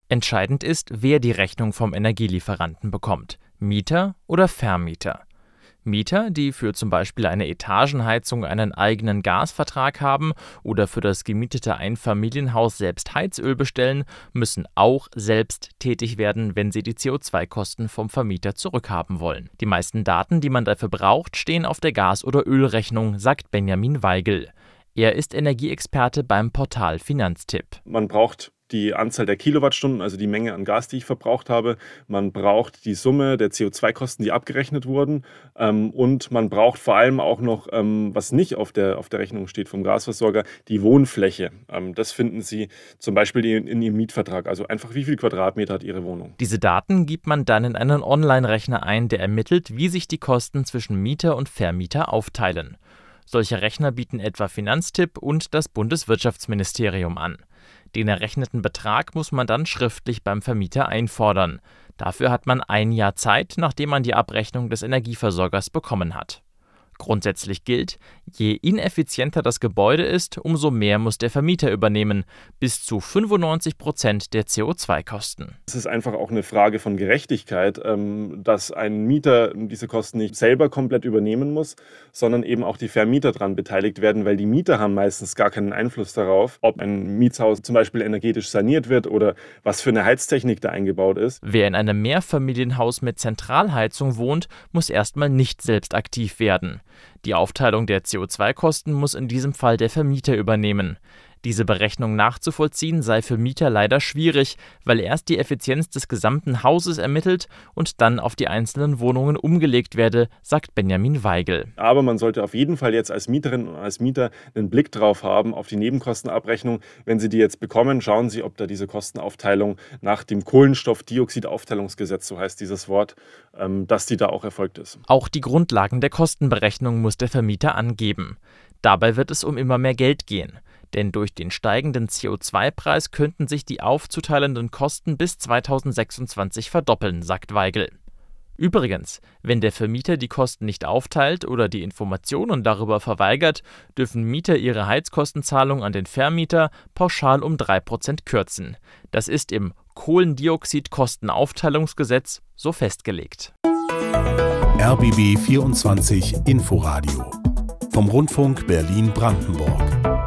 Entscheidend ist, wer die Rechnung vom Energielieferanten bekommt: Mieter oder Vermieter. Mieter, die für zum Beispiel eine Etagenheizung einen eigenen Gasvertrag haben oder für das gemietete Einfamilienhaus selbst Heizöl bestellen, müssen auch selbst tätig werden, wenn sie die CO2-Kosten vom Vermieter zurückhaben wollen. Die meisten Daten, die man dafür braucht, stehen auf der Gas- oder Ölrechnung, sagt Benjamin Weigel. Er ist Energieexperte beim Portal Finanztipp. Man braucht die Anzahl der Kilowattstunden, also die Menge an Gas, die ich verbraucht habe. Man braucht die Summe der CO2-Kosten, die abgerechnet wurden. Und man braucht vor allem auch noch, was nicht auf der Rechnung steht vom Gasversorger, die Wohnfläche. Das finden Sie zum Beispiel in Ihrem Mietvertrag. Also einfach, wie viel Quadratmeter hat Ihre Wohnung. Diese Daten gibt man dann in einen Online-Rechner ein, der ermittelt, wie sich die Kosten zwischen Mieter und Vermieter aufteilen. Solche Rechner bieten etwa Finanztipp und das Bundeswirtschaftsministerium an. Den errechneten Betrag muss man dann schriftlich beim Vermieter einfordern. Dafür hat man 1 Jahr Zeit, nachdem man die Abrechnung des Energieversorgers bekommen hat. Grundsätzlich gilt, je ineffizienter das Gebäude ist, umso mehr muss der Vermieter übernehmen, bis zu 95% der CO2-Kosten. Es ist einfach auch eine Frage von Gerechtigkeit, dass ein Mieter diese Kosten nicht selber komplett übernehmen muss, sondern eben auch die Vermieter daran beteiligt werden, weil die Mieter haben meistens gar keinen Einfluss darauf, ob ein Mietshaus zum Beispiel energetisch saniert wird oder was für eine Heiztechnik da eingebaut ist. Wer in einem Mehrfamilienhaus mit Zentralheizung wohnt, muss erstmal nicht selbst aktiv werden. Die Aufteilung der CO2-Kosten muss in diesem Fall der Vermieter übernehmen. Diese Berechnung nachzuvollziehen sei für Mieter leider schwierig, weil erst die Effizienz des gesamten Hauses ermittelt und dann auf die einzelnen Wohnungen umgelegt werde, sagt Benjamin Weigel. Aber man sollte auf jeden Fall jetzt als Mieterin und als Mieter einen Blick drauf haben, auf die Nebenkostenabrechnung. Wenn Sie die jetzt bekommen, schauen Sie, ob da diese Kostenaufteilung nach dem Kohlenstoffdioxidaufteilungsgesetz, so heißt dieses Wort, dass die da auch erfolgt ist. Auch die Grundlagen der Kostenberechnung muss der Vermieter angeben. Dabei wird es um immer mehr Geld gehen. Denn durch den steigenden CO2-Preis könnten sich die aufzuteilenden Kosten bis 2026 verdoppeln, sagt Weigel. Übrigens, wenn der Vermieter die Kosten nicht aufteilt oder die Informationen darüber verweigert, dürfen Mieter ihre Heizkostenzahlung an den Vermieter pauschal um 3% kürzen. Das ist im Kohlendioxid-Kostenaufteilungsgesetz so festgelegt. RBB 24 Inforadio vom Rundfunk Berlin-Brandenburg.